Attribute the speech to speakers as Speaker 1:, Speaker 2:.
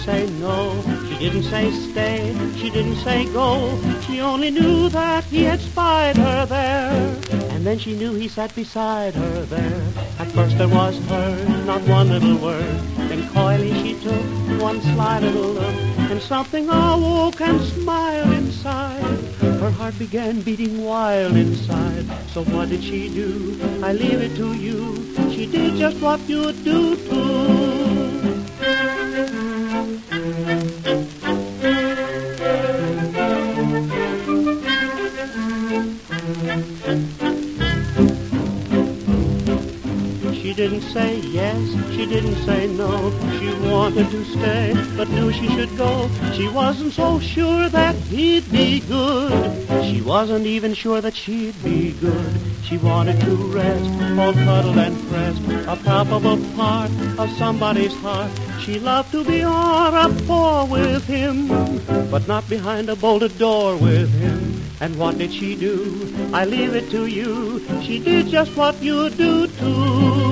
Speaker 1: say no, she didn't say stay, she didn't say go. She only knew that he had spied her there, and then she knew he sat beside her there. At first there was hers, not one little word. Then coyly she took one sly little look, and something awoke and smiled inside. Her heart began beating wild inside. So what did she do? I leave it to you. She did just what you'd do too. She didn't say yes, she didn't say no. She wanted to stay, but knew she should go. She wasn't so sure that he'd be good. She wasn't even sure that she'd be good. She wanted to rest, all cuddled and pressed, a palpable part of somebody's heart. She loved to be on a floor with him, but not behind a bolted door with him. And what did she do? I leave it to you. She did just what you do too.